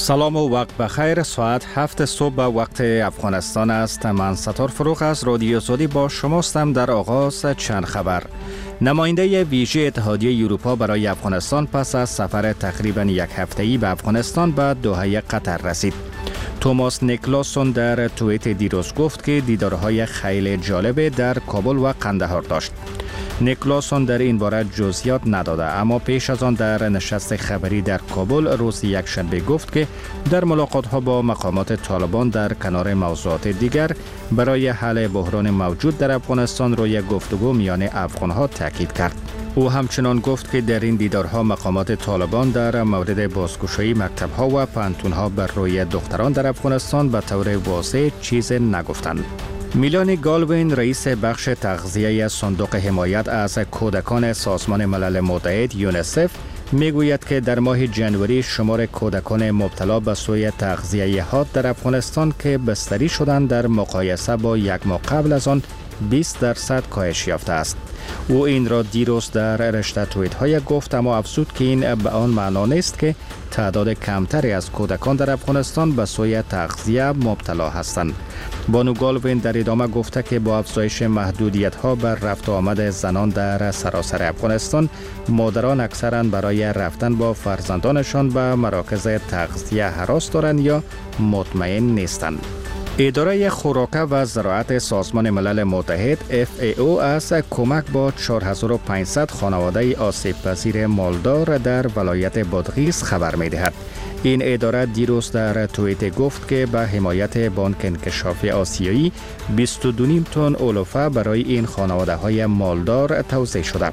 سلام و وقت بخیر. ساعت 7 صبح وقت افغانستان است. من ستار فروغ از رادیو زودی با شماستم. در آغاز چند خبر. نماینده ویژه اتحادیه اروپا برای افغانستان پس از سفر تقریبا یک هفته‌ای به افغانستان به دوحه قطر رسید. توماس نیکلاسون در توییت دیروز گفت که دیدارهای خیلی جالب در کابل و قندهار داشت. نیکلاسون در این باره جزئیات نداده، اما پیش از آن در نشست خبری در کابل روز یکشنبه گفت که در ملاقات‌ها با مقامات طالبان در کنار موضوعات دیگر برای حل بحران موجود در افغانستان روی گفتگو میان افغان‌ها تاکید کرد. او همچنان گفت که در این دیدارها مقامات طالبان در مورد بازگشایی مکتب‌ها و پانتون‌ها بر روی دختران در افغانستان به طور واضح چیز نگفتند. میلانی گالوین رئیس بخش تغذیه صندوق حمایت از کودکان سازمان ملل متحد یونیسف میگوید که در ماه جنوری شمار کودکان مبتلا به سوء تغذیه حاد در افغانستان که بستری شدند در مقایسه با یک ماه قبل از آن 20% کاهش یافته است. او این را دیروز در رشته توییت های گفت، اما افزود که این به آن معنا نیست که تعداد کمتری از کودکان در افغانستان به سوء تغذیه مبتلا هستند. بانو گالوین در ادامه گفته که با افزایش محدودیت ها بر رفت و آمد زنان در سراسر افغانستان، مادران اکثرا برای رفتن با فرزندانشان به مراکز تغذیه هراس دارند یا مطمئن نیستند. اداره خوراک و زراعت سازمان ملل متحد FAO از کمک با 4500 خانواده آسیب پذیر مالدار در ولایت بادغیس خبر می‌دهد. این اداره دیروز در توییت گفت که به حمایت بانک انکشافی آسیایی 22.5 تن علوفه برای این خانواده‌های مالدار توزیع شده.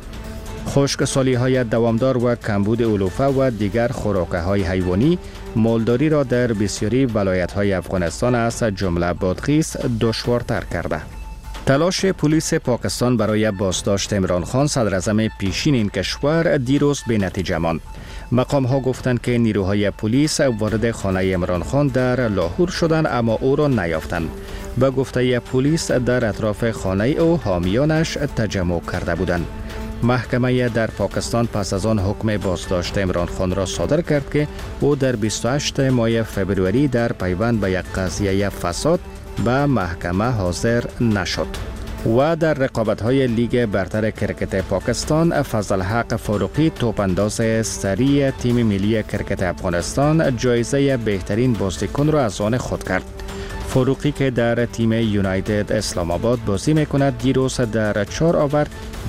خشکسالی‌های دوامدار و کمبود علوفه و دیگر خوراک‌های حیوانی مالداری را در بسیاری ولایت‌های افغانستان از جمله بادغیس دشوارتر کرده. تلاش پلیس پاکستان برای بازداشت عمران خان صدراعظم پیشین این کشور دیروز به نتیجه ماند. مقام‌ها گفتند که نیروهای پلیس وارد خانه عمران خان در لاهور شدند اما او را نیافتند. به گفته پلیس در اطراف خانه او حامیانش تجمع کرده بودند. محکمه در پاکستان پس از آن حکم بازداشت عمران خان را صادر کرد که او در 28 ماه فبروری در پیوند به یک قضیه فساد به محکمه حاضر نشد. و در رقابت‌های لیگ برتر کرکت پاکستان، فضلحق فاروقی توپانداز سری تیم ملی کرکت افغانستان جایزه بهترین بازیکن را از آن خود کرد. فاروقی که در تیم یونایتد اسلام آباد بازی میکند دیروز در 4 آور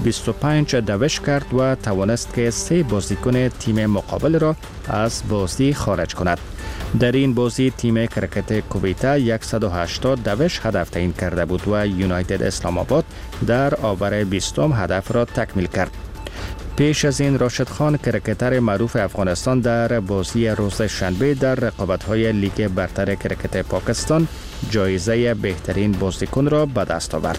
25 دوش کرد و توانست که 3 بازیکن تیم مقابل را از بازی خارج کند. در این بازی تیم کرکت کویت 180 دوش هدف تعیین کرده بود و یونایتد اسلام آباد در آور 20 هدف را تکمیل کرد. پیش از این راشد خان کرکتر معروف افغانستان در بازی روز شنبه در رقابت‌های لیگ برتر کرکت پاکستان جایزه بهترین بازیکن را به دست آورد.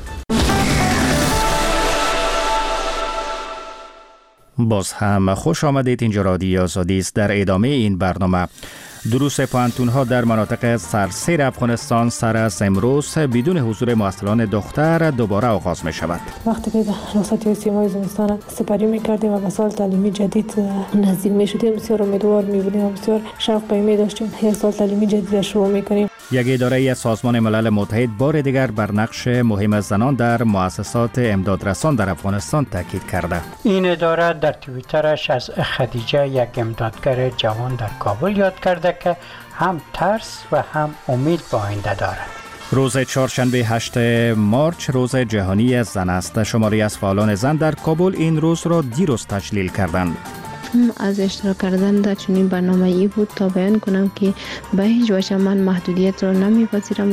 باز هم خوش آمدید. اینجا رادیو آزادی است. در ادامه این برنامه دروس پانتون‌ها در مناطق سرسیر افغانستان سر از امروز بدون حضور معسلان دختر دوباره آغاز می شود. وقتی که رخصتی سیمای زمستان سپری می‌کردیم و به سال تعلیمی جدید نزدیک می‌شدیم، بسیار امیدوار می‌بودیم و بسیار شوق پیمی داشتیم که سال تعلیمی جدید شروع می‌کنیم. یک اداره سازمان ملل متحد بار دیگر بر نقش مهم زنان در مؤسسات امدادرسان در افغانستان تاکید کرده. این اداره در توییترش از خدیجه، یک امدادگر جوان در کابل، یاد کرده که هم ترس و هم امید به آینده دارد. روز چهارشنبه 8 مارچ روز جهانی زن است. شماری از فعالان زن در کابل این روز را دیروز تجلیل کردند. از اشتراک کردن در چنین برنامه‌ای بود تا بیان کنم که به هیچ وجه من محدودیت را نمی‌پذیرم.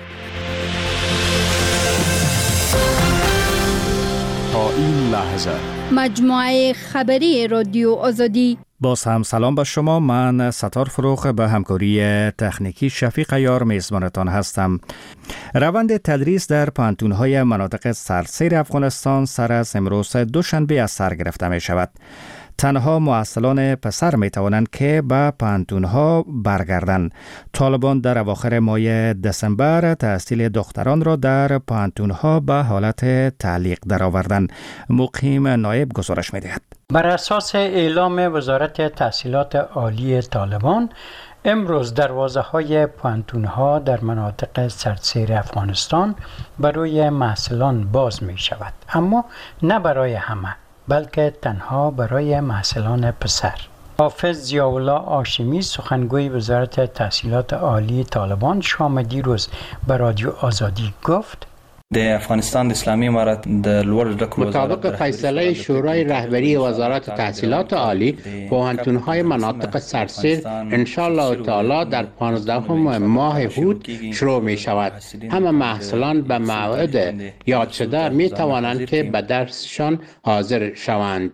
تا این لحظه مجموعه خبری رادیو آزادی. باز هم سلام به شما. من ستار فروغ به همکاری تکنیکی شفیق یار میزبانتان هستم. روند تدریس در پانتون‌های مناطق سرسیر افغانستان سر از امروز دوشنبه از سر گرفته می شود. تنها معسلان پسر می توانند که به پانتون‌ها برگردند. طالبان در اواخر ماه دسامبر تحصیل دختران را در پانتون‌ها به حالت تعلیق درآوردند. مقیم نایب گزارش می دهد. بر اساس اعلام وزارت تحصیلات عالی طالبان، امروز دروازه‌های پوانتون‌ها در مناطق سردسیر افغانستان برای محصلان باز می شود، اما نه برای همه، بلکه تنها برای محصلان پسر. حافظ ضیاءالله هاشمی سخنگوی وزارت تحصیلات عالی طالبان شام دیروز به رادیو آزادی گفت: د افغانستان اسلامی امارت د لوړ زده کړو مطابق فیصله شورای رهبری وزارت تحصیلات عالی، پوهنتون‌های مناطق سردسیر ان شاء الله تعالی در 15 ماه هود شروع می شود. همه محصلان به موعد یاد شده می توانند که به درسشان حاضر شوند.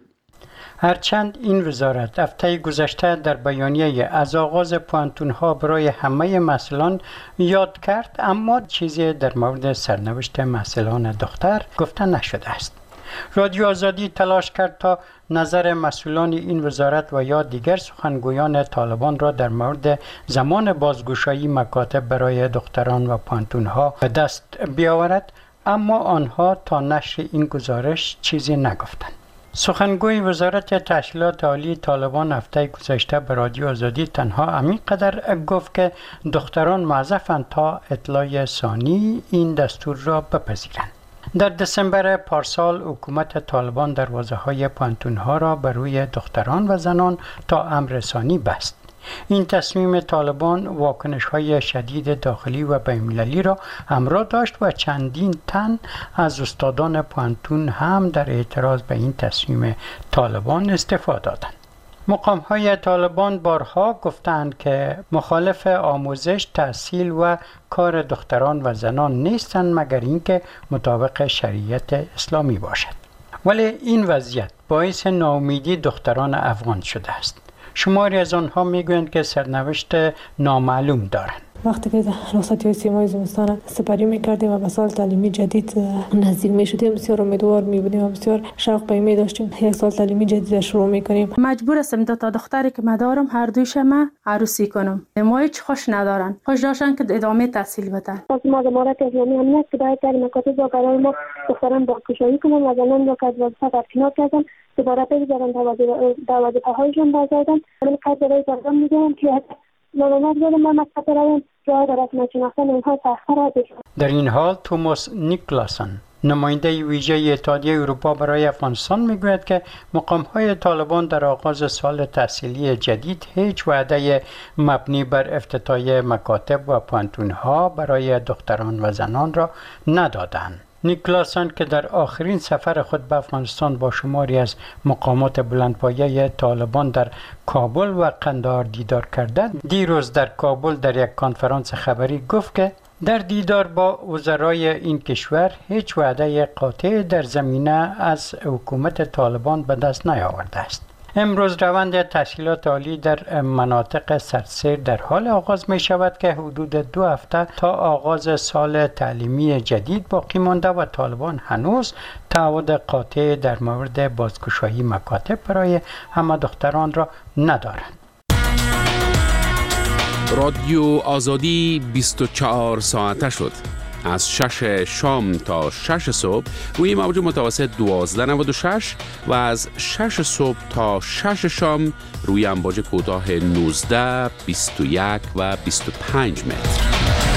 هرچند این وزارت هفته گذشته در بیانیه از آغاز پوانتون‌ها برای همه محصلان یاد کرد، اما چیزی در مورد سرنوشت محصلان دختر گفته نشده است. رادیو آزادی تلاش کرد تا نظر مسئولان این وزارت و یا دیگر سخنگویان طالبان را در مورد زمان بازگشایی مکاتب برای دختران و پوانتون‌ها به دست بیاورد، اما آنها تا نشر این گزارش چیزی نگفتند. سخنگوی وزارت تحصیلات عالی طالبان هفته گذشته به رادیو آزادی تنها همینقدر گفت که دختران موظفند تا اطلاع ثانی این دستور را بپذیرند. در دسامبر پارسال حکومت طالبان دروازه‌های پوانتون‌ها را بر روی دختران و زنان تا امر ثانی بست. این تصمیم طالبان واکنش‌های شدید داخلی و بین‌المللی را همراه داشت و چندین تن از استادان پوانتون هم در اعتراض به این تصمیم طالبان استعفا دادند. مقام‌های طالبان بارها گفتند که مخالف آموزش، تحصیل و کار دختران و زنان نیستند مگر اینکه مطابق شریعت اسلامی باشد. ولی این وضعیت باعث ناامیدی دختران افغان شده است. شماری از آنها میگویند که سرنوشت نامعلوم دارند. وقتی که رخصتی سیمای زمستان سپری میکردیم و به سال تعلیمی جدید نزدیک میشدیم، بسیار امیدوار میبودیم و بسیار شوق پیمی داشتیم یک سال تعلیمی جدید شروع میکنیم. مجبور هستم دو تا دختری که مدارم هر دویشم عروسی کنم. ما هیچ خوش ندارن، خوش داشتن که ادامه تحصیل بدن. از ما امارات اسلامی هم نیست که باید در مکاتب با قرار ما دختران بازگشایی کنن و زنان را که از وظیفه برکنار کردن دوباره بگذارن در وظیفه‌هایشان برگردن. من قدر برای زندان میگم که ناممد بودم من مکتب رویم جای در رسم شناختن اونها تأخیر بشن. در این حال توماس نیکلاسن، نماینده ویژه اتحادیه اروپا برای افغانستان میگوید که مقام‌های طالبان در آغاز سال تحصیلی جدید هیچ وعده مبنی بر افتتاح مکاتب و پوانتون‌ها برای دختران و زنان را ندادند. نیکلاسن که در آخرین سفر خود به افغانستان با شماری از مقامات بلندپایه طالبان در کابل و قندهار دیدار کرده، دیروز در کابل در یک کنفرانس خبری گفت که در دیدار با وزرای این کشور هیچ وعده قاطع در زمینه از حکومت طالبان به دست نیاورده است. امروز روند تحصیلات عالی در مناطق سردسیر در حال آغاز می شود که حدود 2 هفته تا آغاز سال تعلیمی جدید باقی مانده و طالبان هنوز تعهد قاطع در مورد بازگشایی مکاتب برای همه دختران را ندارند. رادیو آزادی 24 ساعته شد. از 6 شام تا 6 صبح روی موج متوسط 1296 و از 6 صبح تا 6 شام روی امواج کوتاه 19، 21 و 25 متر.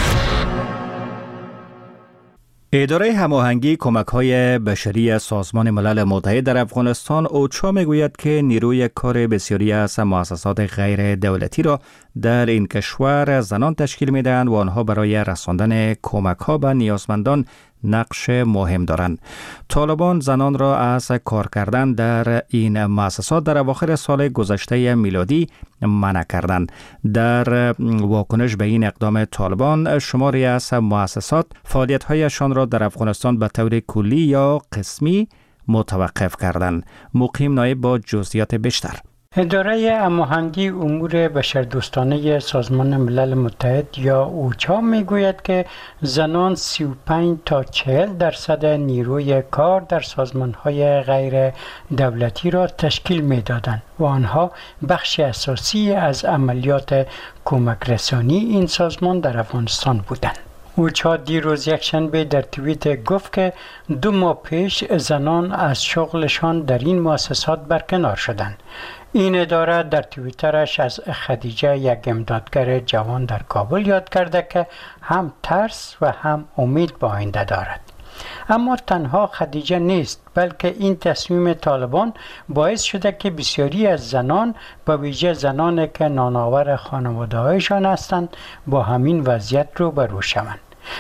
اداره هماهنگی کمک‌های بشری سازمان ملل متحد در افغانستان اوچا میگوید که نیروی کار بسیاری از مؤسسات غیر دولتی را در این کشور زنان تشکیل می‌دهند و آنها برای رساندن کمک‌ها به نیازمندان نقش مهم دارند. طالبان زنان را از کار کردن در این مؤسسات در اواخر سال گذشته میلادی منع کردند. در واکنش به این اقدام طالبان، شماری از مؤسسات فعالیت‌هایشان را در افغانستان به طور کلی یا قسمی متوقف کردند. مقیم نایب با جزئیات بیشتر. اداره هماهنگی امور بشردوستانه سازمان ملل متحد یا اوچا میگوید که زنان 35 تا 40% نیروی کار در سازمان‌های غیر دولتی را تشکیل می‌دادند و آنها بخش اساسی از عملیات کمک رسانی این سازمان در افغانستان بودند. اوچا دیروز یکشنبه در توییت گفت که 2 ماه پیش زنان از شغلشان در این مؤسسات برکنار شدند. این اداره در توییترش از خدیجه، یک امدادگر جوان در کابل، یاد کرده که هم ترس و هم امید به آینده دارد. اما تنها خدیجه نیست، بلکه این تصمیم طالبان باعث شده که بسیاری از زنان، به ویژه زنانی که نانآور خانواده‌هایشان هستند، با همین وضعیت روبرو شوند.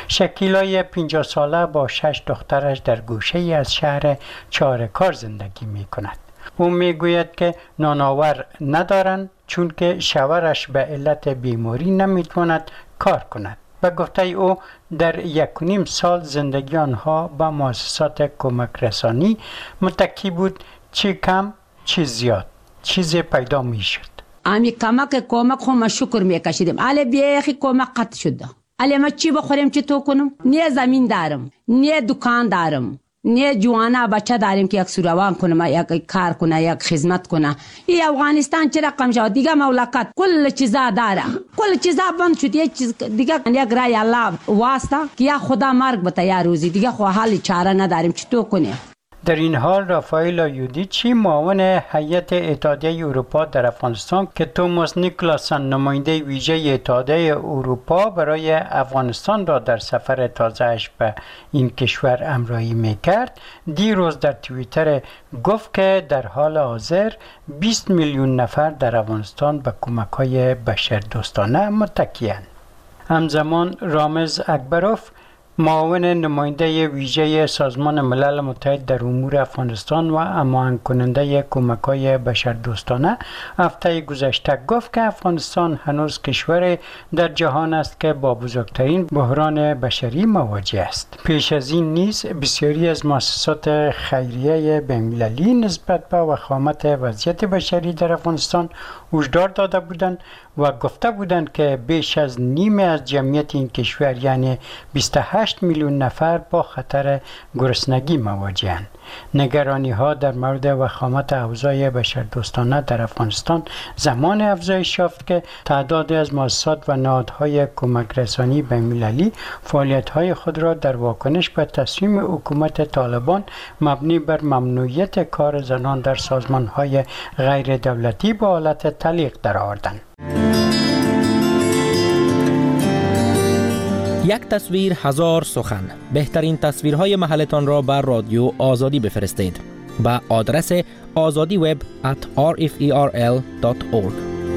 شکیلای 50 ساله با 6 دخترش در گوشه ای از شهر چاره‌کار زندگی می کند. او می گوید که نانآور ندارند چون که شوهرش به علت بیماری نمی تواند کار کند. به گفته او در 1.5 سال زندگی آنها به مؤسسات کمک رسانی متکی بود، چی کم چی زیاد چیزی پیدا می شد. امی کمک خو ما شکر می کشیدیم. علی بیخی کمک قطع شده. علی ما چی بخوریم چی تو کنم؟ نه زمین دارم، نه دکان دارم، نه جوانا بچه داریم که یک سوروان کنم، یک کار کنه، یک خدمت کنه. این افغانستان چه رقم شد دیگه؟ مملکت کل چیزا داره، کل چیزا بند شد. یک چیز دیگه یک رای الله واسطه که یا خدا مرگ بده یا روزی دیگه، خو حال چاره نداریم چی تو کنیم. در این حال رافائل یودیچی، معاون هیئت اتحادیه اروپا در افغانستان که توماس نیکلاسن نماینده ویژه اتحادیه اروپا برای افغانستان را در سفر تازه‌اش به این کشور همراهی می‌کرد، دیروز در توییتر گفت که در حال حاضر 20 میلیون نفر در افغانستان به کمک‌های بشردوستانه متکی‌اند. همزمان رامز اکبروف، معاون نماینده ویژه سازمان ملل متحد در امور افغانستان و هماهنگ کننده کمک‌های بشردوستانه، هفته گذشته گفت که افغانستان هنوز کشور در جهان است که با بزرگترین بحران بشری مواجه است. پیش از این نیز بسیاری از مؤسسات خیریه بین‌المللی نسبت به وخامت وضعیت بشری در افغانستان هشدار داده بودند و گفته بودند که بیش از نیمه از جمعیت این کشور، یعنی 28 میلیون نفر، با خطر گرسنگی مواجه‌اند. نگرانی ها در مورد وخامت اوضاع بشردوستانه در افغانستان زمان افزایش یافت که تعدادی از مؤسسات و نهادهای کمک رسانی بین‌المللی فعالیت‌های خود را در واکنش به تصمیم حکومت طالبان مبنی بر ممنوعیت کار زنان در سازمان‌های غیر دولتی به حالت تعلیق درآوردند. یک تصویر هزار سخن. بهترین تصویرهای محلتان را بر رادیو آزادی بفرستید به آدرس azadiweb@rferl.org.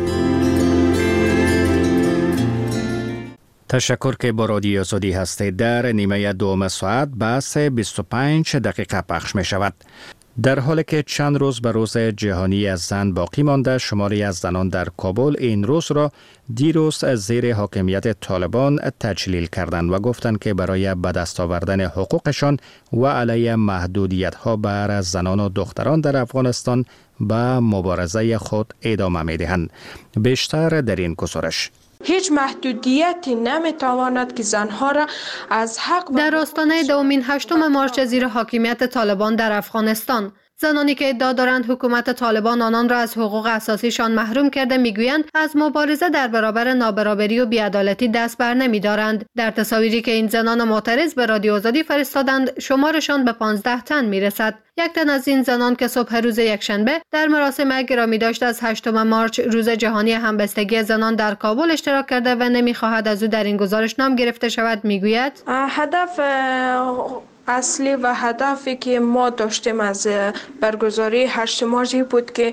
تشکر که با رادیو آزادی هستید. در نیمه دوم ساعت بحث 25 دقیقه پخش می شود. در حالی که چند روز به روز جهانی از زن باقی مانده، شماری از زنان در کابل این روز را دیروز از زیر حاکمیت طالبان تجلیل کردند و گفتند که برای به دست آوردن حقوقشان و علیه محدودیت‌ها بر زنان و دختران در افغانستان به مبارزه خود ادامه می‌دهند. بیشتر در این گزارش. هیچ محدودیتی نمیتواند که زنها را از حق در آستانه دومین 8 مارچ زیر حاکمیت طالبان در افغانستان، زنانی که ادعا دارند حکومت طالبان آنان را از حقوق اساسیشان محروم کرده میگویند از مبارزه در برابر نابرابری و بی‌عدالتی دست بر نمی‌دارند. در تصاویری که این زنان معترض به رادیو آزادی فرستادند، شمارشان به 15 تن میرسد. یک تن از این زنان که صبح روز یکشنبه در مراسم گرامی داشت از 8 مارچ روز جهانی همبستگی زنان در کابل اشتراک کرده و نمی‌خواهد از او در این گزارش نام گرفته شود، میگوید هدف اصلی و هدفی که ما داشتیم از برگزاری 8 مارچ بود که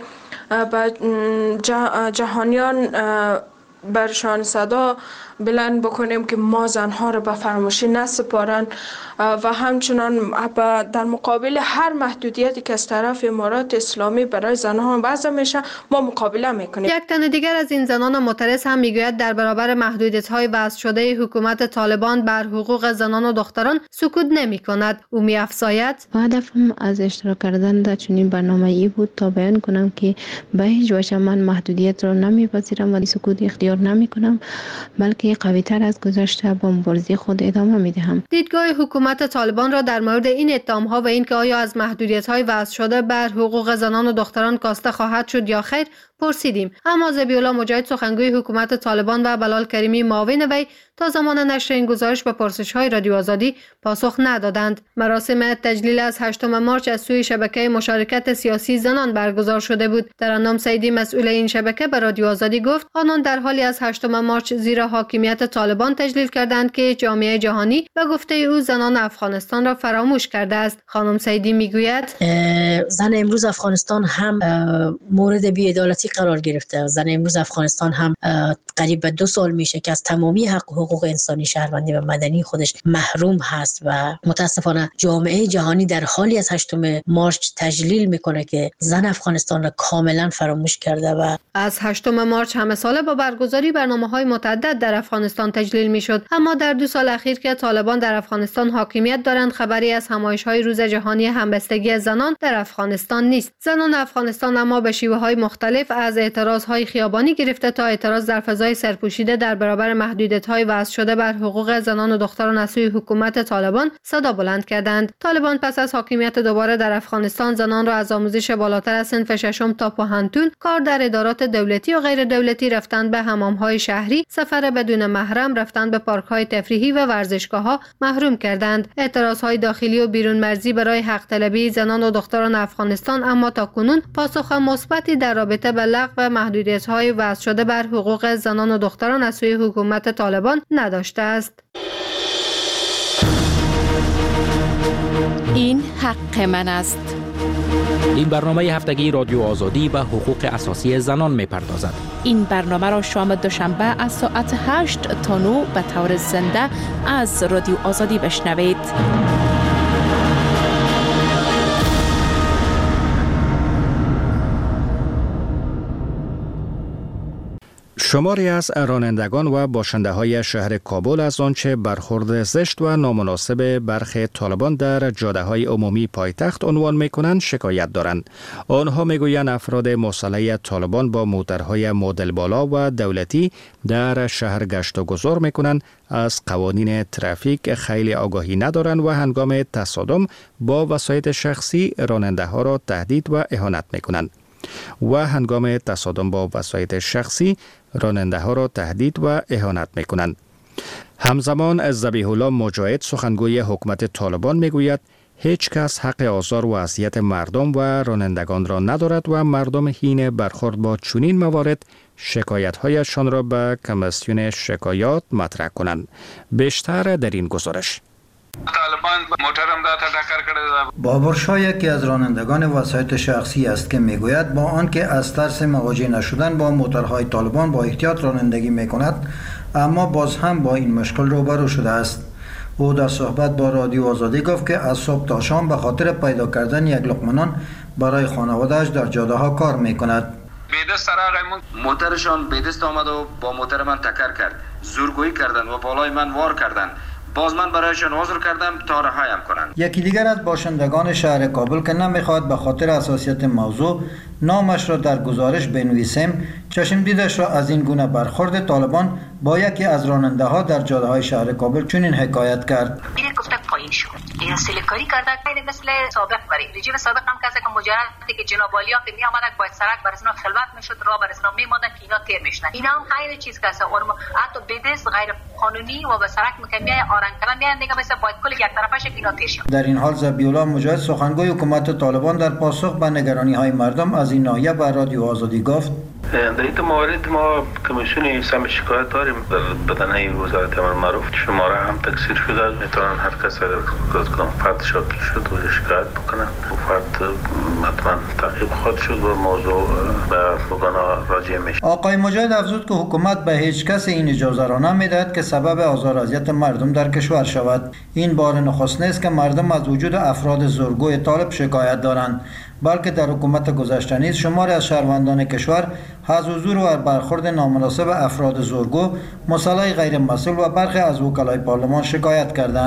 جهانیان برشان صدا بلند بکنیم که ما زنها را به فراموشی نسپارند و همچنان در مقابل هر محدودیتی که از طرف امارات اسلامی برای زنها وضع میشه ما مقابله میکنیم. یک تن دیگر از این زنان معترض هم میگوید در برابر محدودیت‌های وضع شده حکومت طالبان بر حقوق زنان و دختران سکوت نمی‌کند. او می‌افزاید هدفم از اشتراک کردن در چنین برنامه‌ای بود تا بیان کنم که به هیچ وجه من محدودیت را نمی‌پذیرم و سکوت اختیار نمی‌کنم، بلکه قوی‌تر از گذشته با مبارزه خود ادامه می‌دهم. دیدگاه حکومت طالبان را در مورد این اتهام‌ها و اینکه آیا از محدودیت‌های وضع شده بر حقوق زنان و دختران کاسته خواهد شد یا خیر پرسیدیم، اما ذبیح‌الله مجاهد سخنگوی حکومت طالبان و بلال کریمی معاون وی تا زمان نشر این گزارش به پرسش‌های رادیو آزادی پاسخ ندادند. مراسم تجلیل از 8 مارچ از سوی شبکه مشارکت سیاسی زنان برگزار شده بود. ترنم سیدی مسئول این شبکه به رادیو آزادی گفت آنان در حالی از 8 مارچ زیر حاکمیت طالبان تجلیل کردند که جامعه جهانی به گفته او زنان افغانستان را فراموش کرده است. خانم سیدی میگوید زن امروز افغانستان هم مورد بی‌عدالتی قرار گرفته. زن امروز افغانستان هم قریب به 2 سال میشه که از تمامی حقوق انسانی، شهروندی و مدنی خودش محروم هست و متاسفانه جامعه جهانی در حالی از 8 مارچ تجلیل میکنه که زن افغانستان را کاملا فراموش کرده. و از 8 مارچ همه ساله با برگزاری برنامه‌های متعدد در افغانستان تجلیل میشد، اما در 2 سال اخیر که طالبان در افغانستان حاکمیت دارند خبری از همایش‌های روز جهانی همبستگی زنان در افغانستان نیست. زنان افغانستان اما به شیوه‌های مختلف از اعتراض‌های خیابانی گرفته تا اعتراض در فضای سرپوشیده در برابر محدودیت‌های وضع شده بر حقوق زنان و دختران از سوی حکومت طالبان صدا بلند کردند. طالبان پس از حاکمیت دوباره در افغانستان زنان را از آموزش بالاتر از صنف 6 تا پوهنتون، کار در ادارات دولتی و غیر دولتی، رفتن به حمام‌های شهری، سفر بدون محرم، رفتن به پارک‌های تفریحی و ورزشگاه‌ها محروم کردند. اعتراض‌های داخلی و بیرون مرزی برای حق طلبی زنان و دختران افغانستان اما تاکنون پاسخ مثبتی در رابطه با لغو محدودیت‌های وضع شده بر حقوق زنان و دختران از سوی حکومت طالبان نداشته است. این حق من است. این برنامه هفتگی رادیو آزادی به حقوق اساسی زنان می‌پردازد. این برنامه را شام دوشنبه از ساعت 8 تا 9 به طور زنده از رادیو آزادی بشنوید. شماری از رانندگان و باشنده‌های شهر کابل از آنچه برخورد زشت و نامناسب برخی طالبان در جاده‌های عمومی پایتخت عنوان می‌کنند شکایت دارند. آنها می‌گویند افراد مسلح طالبان با موترهای مدل بالا و دولتی در شهر گشت و گذار می‌کنند، از قوانین ترافیک خیلی آگاهی ندارند و هنگام تصادم با وسایط شخصی راننده‌ها را تهدید و اهانت می‌کنند. و هنگام تصادم با وسایط شخصی راننده ها را تهدید و اهانت می کنند. همزمان ذبیح‌الله مجاهد سخنگوی حکومت طالبان می گوید هیچ کس حق آزار و اذیت مردم و رانندگان را ندارد و مردم حین برخورد با چنین موارد شکایت هایشان را به کمیسیون شکایات مطرح کنند. بیشتر در این گزارش. بابر شاه یکی از رانندگان وسایط شخصی است که میگوید با آنکه از ترس مواجه نشدن با موترهای طالبان با احتیاط رانندگی میکند، اما باز هم با این مشکل روبرو شده است. او در صحبت با رادیو آزادی گفت که از صبح تا شام به خاطر پیدا کردن یک لقمه نان برای خانواده‌اش در جاده ها کار میکند. بیدست موترشان بیدست آمد و با موتر من تکر کرد، زورگویی کردند و بالای من وار کردند. باز من برایشان عذر کردم تا رهایم کنند. یکی دیگر از باشندگان شهر کابل که نمیخواد به خاطر حساسیت موضوع نامش را در گزارش بنویسیم، چشم دیدش را از این گونه برخورد طالبان با یکی از راننده ها در جاده های شهر کابل چنین حکایت کرد. این گفته پایین شد. این سلیکاری کرده این مثل سابق برای رژیم سابق هم کسی که مجرد که جناب عالی‌ها که می آمدن باید سرک برسنا خلوت میشد، راه برسنا میموندن که اینا تیر میشدن. اینا هم خیلی چیز کسا اور حتی بدست غیر قانونی و به سرک مکمیه آرنگ کردن میان دیگه مثلا باید کل یک طرفش اینا تیر شد. در این حال ذبیح‌الله مجاهد سخنگوی حکومت طالبان در پاسخ به نگرانی های مردم از این ناحیه به رادیو آزادی گفت در این موارد ما کمیسیون سم شکایت داریم در بدنه وزارت امر معروف، شماره هم تکثیر شده، میتونن هر کس اگر فرد شاکل شد و شکایت بکنن و فرد حتما تعقیب خواهد شد و موضوع به بگانا راجع میشه. آقای مجاهد افزود که حکومت به هیچ کس این اجازه را نمیدهد که سبب آزار و اذیت مردم در کشور شود. این بار نخست نیست که مردم از وجود افراد زورگوی طالب شکایت دارند، بلکه در حکومت گذشته نیز شماری از شهروندان کشور از حضور و برخورد نامناسب افراد زورگو، مسلح غیر مسئول و برخی از وکلای پارلمان شکایت کردند.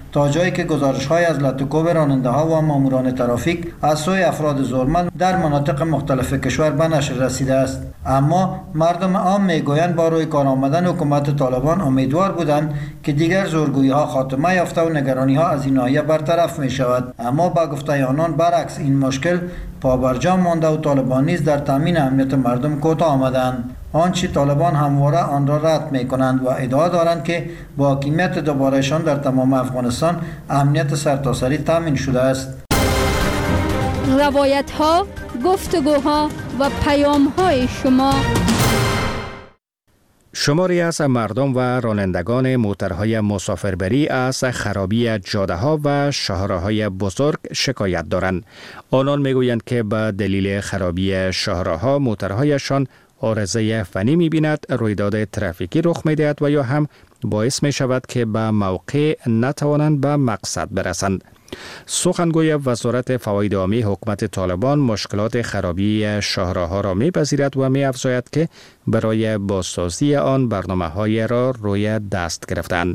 تا جایی که گزارش‌های از لطوکوب راننده‌ها و ماموران ترافیک از سوی افراد زورمند در مناطق مختلف کشور به نشر رسیده است. اما مردم عام میگویند با روی کار آمدن حکومت طالبان امیدوار بودند که دیگر زورگویی‌ها خاتمه یافته و نگرانی‌ها از این ناحیه برطرف می‌شود. اما با گفته آنان برعکس این مشکل پابرجا مانده و طالبان نیز در تامین امنیت مردم کوتاه آمدند. آنچه طالبان همواره آن را رد می کنند و ادعا دارند که با حاکمیت دوبارهشان در تمام افغانستان امنیت سرتاسری تامین شده است. روایت ها، گفتگوها و پیام های شما. شماری از مردم و رانندگان موترهای مسافربری از خرابی جاده‌ها و شاهراهای بزرگ شکایت دارند. آنان میگویند که به دلیل خرابی شاهراها موترهایشان عارضه فنی می‌بیند، رویداد ترافیکی رخ می‌دهد و یا هم باعث می‌شود که به موقع نتوانند به مقصد برسند. سخنگوی وزارت فواید عامی حکومت طالبان مشکلات خرابی شاهراها را می‌پذیرد و می‌افزاید که برای بازسازی آن برنامه‌های را روی دست گرفتند.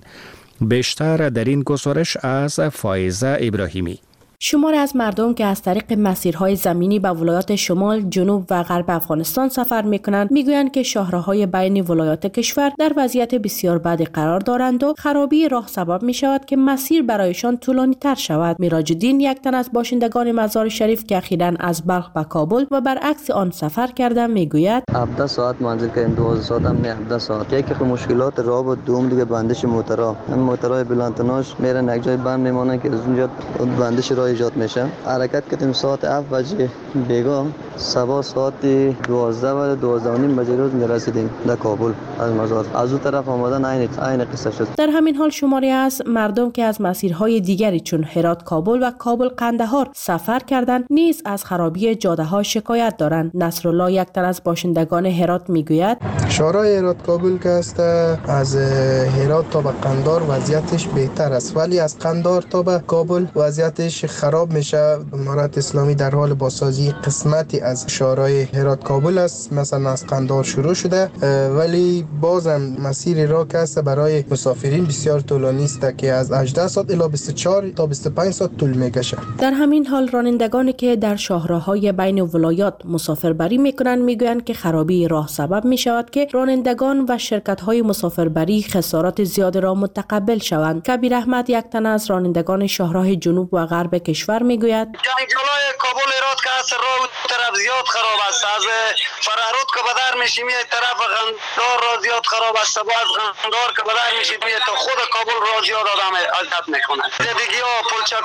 بیشتر در این گزارش از فائزه ابراهیمی. شماری از مردم که از طریق مسیرهای زمینی به ولایات شمال، جنوب و غرب افغانستان سفر می‌کنند می‌گویند که شاهراهای بین ولایات کشور در وضعیت بسیار بدی قرار دارند و خرابی راه سبب می‌شود که مسیر برایشان طولانی‌تر شود. میراج الدین یک تن از باشندگان مزار شریف که اخیراً از بلخ به کابل و برعکس آن سفر کرده می‌گوید 17 ساعت منزل کردیم، 12 ساعت هم نه، 17 ساعت. یکی که مشکلات راه و دوم دیگه بندش موترها، این موترهای بلندتناش میرن یک جای بند میمونن که از اونجا بندش راه ایجاد میشه. حرکت کردیم ساعت 7 بجه بیگا، صبح ساعت 12 و 12 و نیم بجه روز رسیدیم در کابل از مزار. از اون طرف آمدن عین قصه شد. در همین حال شماری از مردم که از مسیرهای دیگری چون هرات کابل و کابل قندهار سفر کردند نیز از خرابی جاده‌ها شکایت دارند. نصرالله یک تن از باشندگان هرات میگوید شارع هرات کابل که است از هرات تا به قندهار وضعیتش بهتر است، ولی از قندهار تا به کابل وضعیتش خراب میشه. امارت اسلامی در حال بازسازی قسمتی از شارع هرات کابل است، مثلا از قندهار شروع شده، ولی بازم مسیر راه که است برای مسافرین بسیار طولانی است که از 18 ساعت الی 24 تا 25 ساعت طول میکشه. در همین حال رانندگانی که در شاهراهای بین ولایات مسافربری میکنند میگویند که خرابی راه سبب میشود که رانندگان و شرکت‌های مسافربری خسارات زیاد را متقبل شوند. کبیر احمد یک تن از رانندگان شاهراه جنوب و غرب کشور میگوید جنگلای کابل هرات که است راه طرف زیاد خراب است، از فرارود که بدر میشیم یه طرف قندهار را زیاد خراب است، باز قندهار که بدر میشیم تا خود کابل را زیاد آدم اذیت میکنه. دیگه ها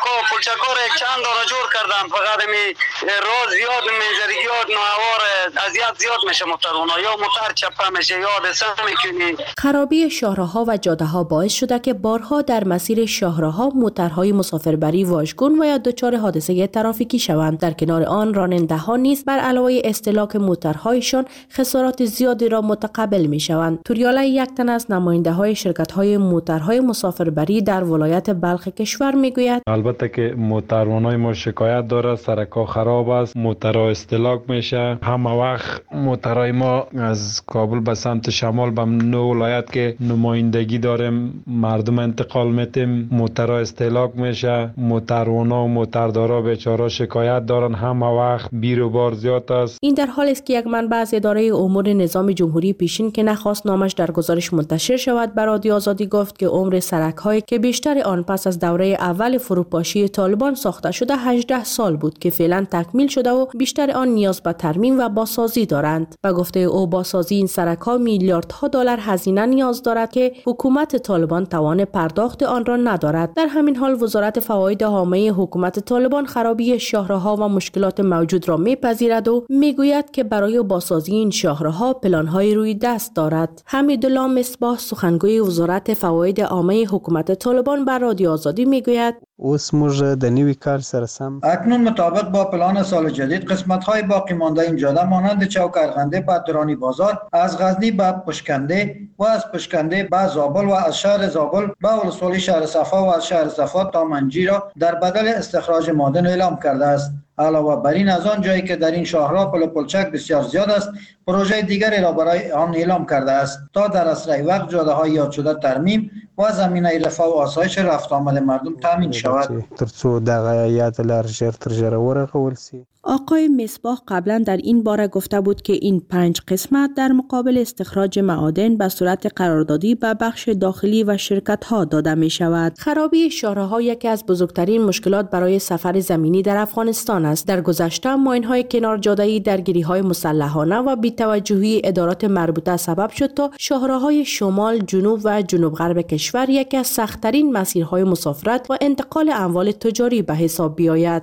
پلچکا را چند دانه جور کردن، فقط می راه زیاد منظریات نوار اذیت زیاد میشه موترونا، یا موتر چپه میشه یا حادثه میکنی. خرابی شاهراها و جاده‌ها باعث شده که بارها در مسیر شاهراها موترهای مسافربری واژگون و یا دچار حادثه ترافیکی شوند. در کنار آن راننده‌ها نیز بر علاوه استهلاک موترهایشان خسارات زیادی را متقبل می‌شوند. توریالا یک تن از نماینده‌های شرکت‌های موترهای مسافربری در ولایت بلخ کشور می‌گوید البته که موتروانای ما شکایت داره، سرکا خراب است، موترها استهلاک میشه. همه وقت موترهای ما از کابل به سمت شمال به 9 ولایت که نمایندگی داریم مردم انتقال میتیم، موترها استهلاک میشه. موتروانا و موتردارا بیچاره شکایت دارن، همه وقت بیر و بار زیاد است. این در حالی است که یک منبع از اداره امور نظام جمهوری پیشین که نخواست نامش در گزارش منتشر شود به رادیو آزادی گفت که عمر سرک‌هایی که بیشتر آن پس از دوره اول فروپاشی طالبان ساخته شده 18 سال بود که فعلا تکمیل شده و بیشتر آن نیاز به ترمیم و بازسازی دارند. به گفته او بازسازی این سرک‌ها میلیاردها دلار هزینه نیاز دارد که حکومت طالبان توان پرداخت آن را ندارد. در همین حال وزارت فواید عامه حکومت طالبان خرابی شاهراها و مشکلات موجود را میپذیرد و میگوید که برای بازسازی این شاهراها پلان‌های روی دست دارد. حمیدالله مصباح سخنگوی وزارت فواید عامه حکومت طالبان بر رادیو آزادی میگوید اکنون مطابق با پلان سال جدید قسمت‌های باقی مانده این جاده مانند چوک ارغنده به درانی بازار، از غزنی به پشکنده و از پشکنده به زابل و از شهر زابل به ولسوالی شهر صفا و از شهر صفا تا منجی را در بدل استخراج معدن اعلام کرده است. علاوه بر این از آن جایی که در این شاهراه پل پلچک بسیار زیاد است، پروژه دیگری را برای آن اعلام کرده است تا در اسرع وقت جاده های یاد شده ترمیم و زمینه رفاه و آسایش رفت آمد مردم تامین شود. آقای مصباح قبلا در این باره گفته بود که این 5 قسمت در مقابل استخراج معادن به صورت قراردادی به بخش داخلی و شرکت ها داده می شود. خرابی شاهراه‌ها یکی از بزرگترین مشکلات برای سفر زمینی در افغانستان است. در گذشته ماین‌های کنار جاده‌ای درگیری‌های مسلحانه و بی‌توجهی ادارات مربوطه سبب شد تا شاهراه‌های شمال، جنوب و جنوب غرب کشور یکی از سخت‌ترین مسیرهای مسافرت و انتقال اموال تجاری به حساب بیاید.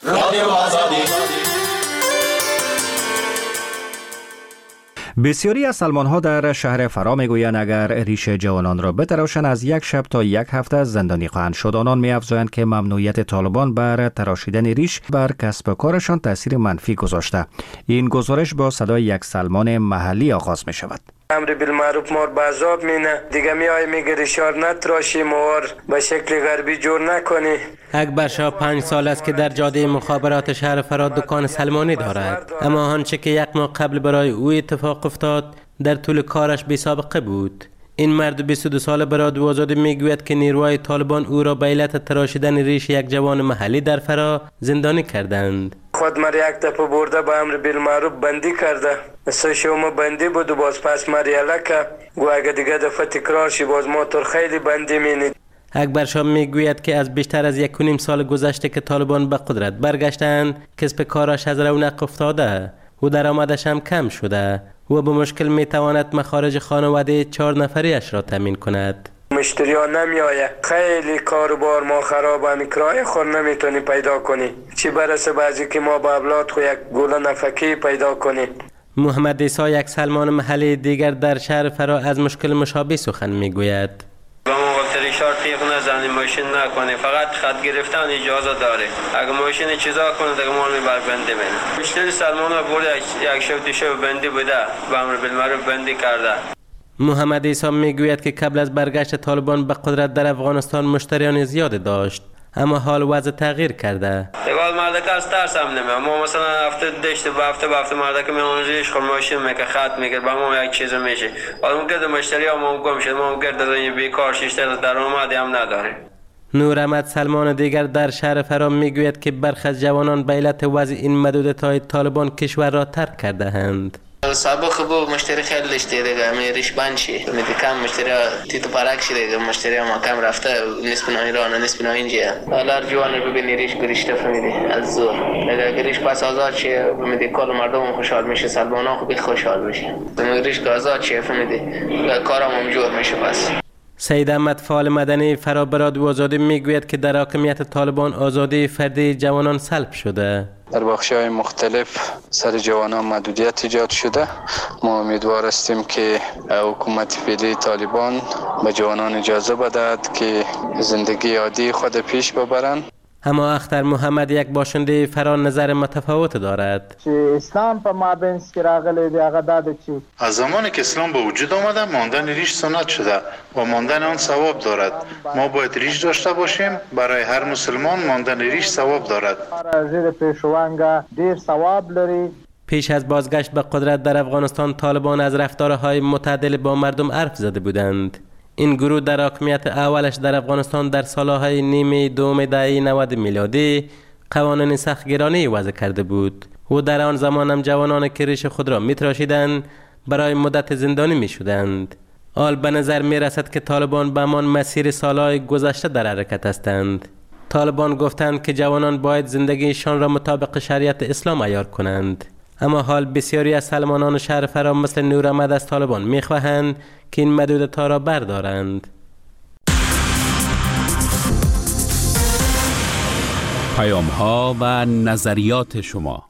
بسیاری از سلمان‌ها در شهر فرا میگویند اگر ریش جوانان را بتراشند از 1 شب تا 1 هفته زندانی خواهند شد. آنان می‌افزایند که ممنوعیت طالبان بر تراشیدن ریش بر کسب و کارشان تاثیر منفی گذاشته. این گزارش با صدای یک سلمان محلی آغاز می شود. امر بالمعروف مار به عذاب مینه دیگه میای میگه ریشار نتراشی موار به شکل غربی جور نکنی. اکبر شاه 5 سال است که در جاده مخابرات شهر فرا دکان سلمانی دارد، اما آنچه که 1 ماه قبل برای او اتفاق افتاد در طول کارش بی سابقه بود. این مرد 22 ساله به رادیو آزادی میگوید که نیروهای طالبان او را به علت تراشیدن ریش یک جوان محلی در فرا زندانی کردند. خود مر 1 دفعه برده به امر بالمعروف بندی کرده. سه شومه بندی بود و باز پس مریاله که گو اگه دیگه دفعه تکرار شی باز ما تر خیلی بندی مینید. اکبر شاه میگوید که از بیشتر از 1.5 سال گذشته که طالبان به قدرت برگشتند کسب کارش از رونق افتاده و درآمدش هم کم شده و به مشکل میتواند مخارج خانواده 4 نفریش را تامین کند. مشتری ها نمی آید، خیلی کاروبار ما خرابه، کرایه خور نمیتونی پیدا کنی، چی برسه بعضی که ما با اولاد خو یک گوله نفکی پیدا کنیم. محمد عیسی یک سلمان محلی دیگر در شهر فرا از مشکل مشابه سخن میگوید. با ما گفت ریشار تیغ نزنی، ماشین نکنی، فقط خط گرفتن اجازه داره. اگه ماشین چیزا کنه دیگه ما میبر بنده بینه. مشتری سلمان ها برده 1 شب 2 شب بندی بوده، به امر بالمعروف بندی کرده. محمد عیسی میگوید که قبل از برگشت طالبان به قدرت در افغانستان مشتریان زیاد داشت، اما حال وضع تغییر کرده. دیگه مردک از ترس هم نمیاد. ما مثلا هفته داشته به هفته مردک میمونه ریش خور ماشین میگه خط میگه با ما یک چیز میشه. حالا ممکنه مشتری ها ما گم شد، ما ممکنه در بیکار شیشتر درآمدی هم نداره. نور احمد سلمان دیگر در شهر فرا میگوید که برخی از جوانان به علت وضع این محدودیت‌های طالبان کشور را ترک کرده اند. سابق با مشتری خیلی داشته دیگه میریش بند شی میدی کم مشتری تیتو پارک شده دیگه مشتری ما کم رفته نسبت ایران نسبت اینجا حالا جوان رو ببینی ریش گریشته فهمیدی از زور دیگه گریش پس آزاد شه فهمیدی کل مردم خوشحال میشه سلمانا خوب خوشحال میشه گریش که آزاد شه فهمیدی کارم هم جور میشه. پس سید احمد فعال مدنی فرا به رادیو آزادی میگوید که در حاکمیت طالبان آزادی فردی جوانان سلب شده. در بخش‌های مختلف سر جوانان محدودیت ایجاد شده. ما امیدوار هستیم که حکومت فعلی طالبان به جوانان اجازه بدهد که زندگی عادی خود پیش ببرند. اما اختر محمد یک باشنده فرا نظر متفاوت دارد. اسلام په مابین کې راغلی دی هغه دا چی از زمانی که اسلام به وجود آمده ماندن ریش سنت شده و ماندن آن ثواب دارد. ما باید ریش داشته باشیم. برای هر مسلمان ماندن ریش ثواب دارد. زیر پیشوانگا دیر ثواب لري. پیش از بازگشت به قدرت در افغانستان طالبان از رفتارهای متعادل با مردم حرف زده بودند. این گروه در حاکمیت اولش در افغانستان در سالهای نیمه دوم دهه 90 میلادی قوانین سختگیرانه وضع کرده بود و در آن زمان هم جوانان که ریش خود را میتراشیدند برای مدت زندانی میشدند. حال به نظر میرسد که طالبان به همان مسیر سالهای گذشته در حرکت هستند. طالبان گفتند که جوانان باید زندگیشان را مطابق شریعت اسلام عیار کنند، اما حال بسیاری از سلمانان شهر فرا مثل نور احمد از طالبان میخواهند که این محدودیت‌ها را بردارند. پیام‌ها و نظریات شما.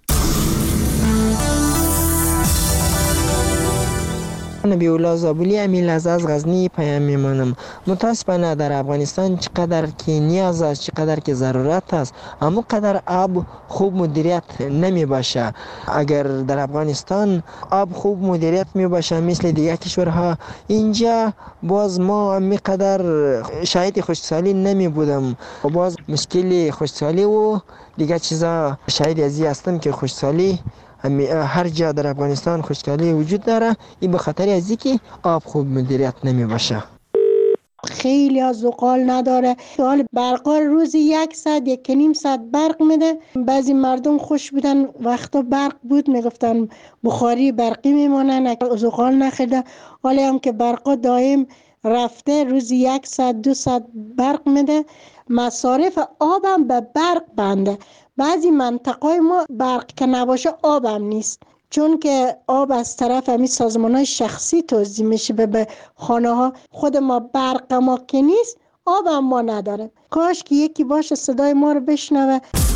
نبی الله زابلی امیل از غزنی پیام میمانم. متاسفانه در افغانستان چقدر که نیاز است چقدر که ضرورت است اما قدر آب خوب مدیریت نمی باشه. اگر در افغانستان آب خوب مدیریت می باشه مثل دیگه کشورها اینجا باز ما می قدر شاید خشکسالی نمی بودم و باز مشکل خشکسالی و دیگه چیزا شاید ازی هستم که خوشحالی هر جا در افغانستان خوشحالی وجود داره. این به خاطر ازی که آب خوب مدیریت نمی باشه. خیلی از زغال نداره. حال برقا روزی 1 ساعت 1.5 ساعت برق میده. بعضی مردم خوش بودن وقتا برق بود میگفتن بخاری برقی میمونن زغال نخیده. حالی هم که برقا دائم رفته روزی 1 ساعت 2 ساعت برق میده. مصارف آبم به برق بنده. بعضی منطقه ما برق که نباشه آبم نیست، چون که آب از طرف همین سازمان‌های شخصی توزیع میشه به خانه ها. خود ما برق ما که نیست، آب هم ما نداره. کاش که یکی باشه صدای ما رو بشنوه.